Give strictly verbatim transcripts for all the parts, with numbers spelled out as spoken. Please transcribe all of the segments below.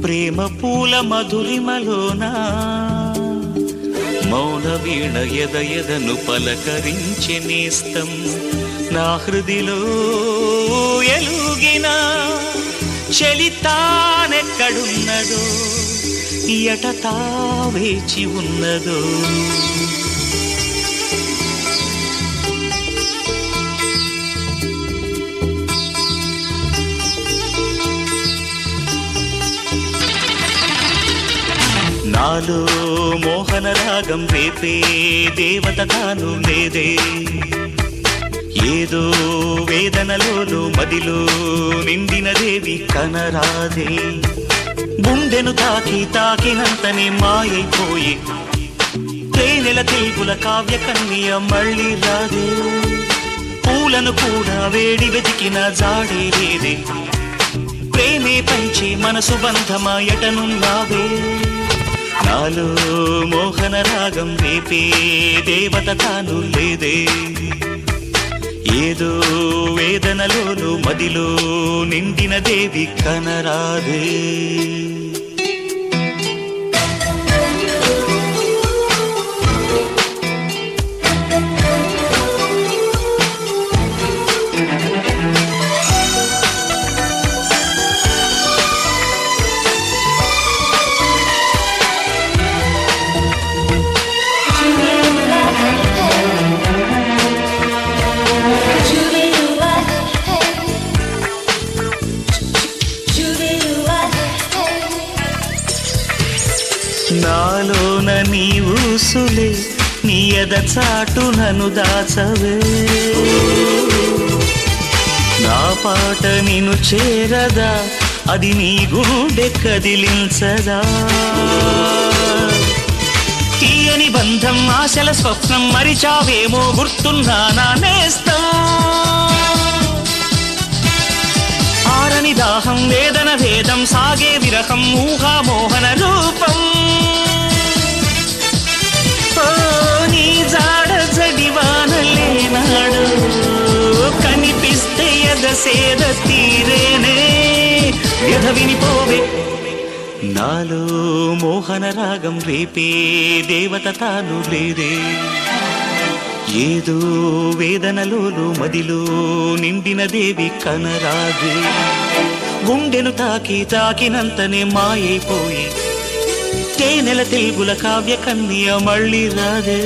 ప్రేమ పూల మధురిమలోనా మౌన వీణ ఎద ఎదను పలకరించె నేస్తం నా హృదిలో ఎలుగిన చలితానెక్కడున్నదో ఎటతా వేచి ఉన్నదో నాలో మోహన రాగం రేపే దేవత తాను లేదే ఏదో వేదనలోను మదిలో నిండిన దేవి కనరాదే గుండెను తాకి తాకినంతనే మాయైపోయి తేనెల తెలుగుల కావ్య కన్య మళ్ళీ రాదే పూలను కూడా వేడి వెతికిన జాడే లేదే ప్రేమే పంచే మనసు బంధమాయటనున్నావే నాలో మోహన రాగం రేపే దేవత తాను లేదే ఏదో వేదనలోను మదిలో నిండిన దేవి కనరాదే నాలోన నీ ఊసులే నీ ఎద చాటు నన్ను దాచవే నా పాట నిన్ను చేరదా అది నీ గుండె కదిలించదా తీయని బంధం ఆశల స్వప్నం మరిచావేమో గుర్తున్నానా నేస్తం ఆరని దాహం వేదన భేదం సాగే విరహం ఊహా మోహన రూపం నీ జాడ జడివానలేనాడు కనిపిస్తే ఎద సేద తీరేనే వ్యధ వినిపోవే నాలో మోహన రాగం రేపే దేవత తాను లేదే ఏదో వేదనలోను మదిలో నిండిన దేవి కనరాదే గుండెను తాకి తాకినంతనే మాయైపోయి తేనెల తెలుగుల కావ్య కన్య మళ్ళీ రాదే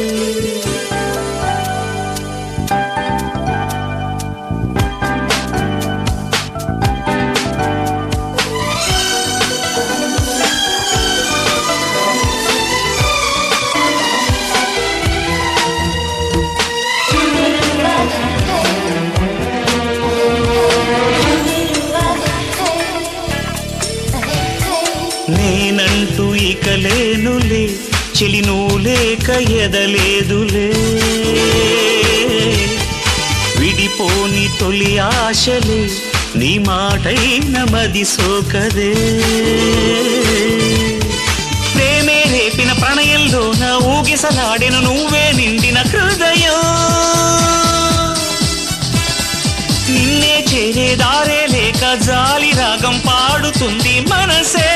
నేనంటూ ఇక లేనులే చెలి నువ్వు లేక ఎదలేదులే విడిపోని తొలి ఆశలే నీ మాటైన మది సోకదే ప్రేమే రేపిన ప్రణయంలోన ఊగిసలాడెను నువ్వే నిండిన హృదయం నిన్నే చేరే దారే లేక జాలి రాగం పాడుతుంది మనసే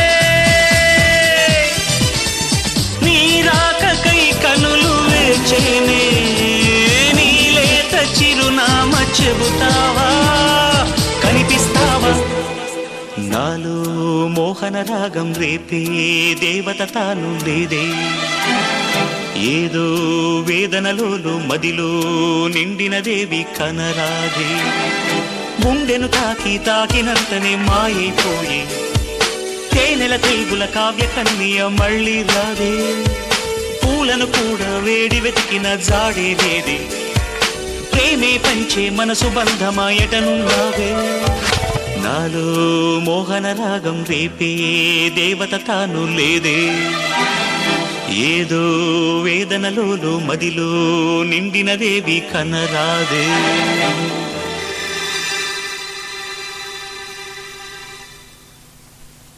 నీ రాకకై కనులు వేచేనే నీ లేత చిరునామ చెబుతావా కనిపిస్తావా నాలో మోహన రాగం రేపే దేవత తాను లేదే ఏదో వేదనలోను మదిలో నిండిన దేవి కనరాదే గుండెను తాకి తాకినంతనే మాయైపోయి తేనెల తెలుగుల కావ్య కన్య మళ్ళీ రాదే పూలను కూడా వేడి వెతికిన జాడే లేదే ప్రేమే పంచే మనసు బంధమాయటనున్నావే నాలో మోహన రాగం రేపే దేవత తాను లేదే ఏదో వేదనలోను మదిలో నిండిన దేవి కనరాదే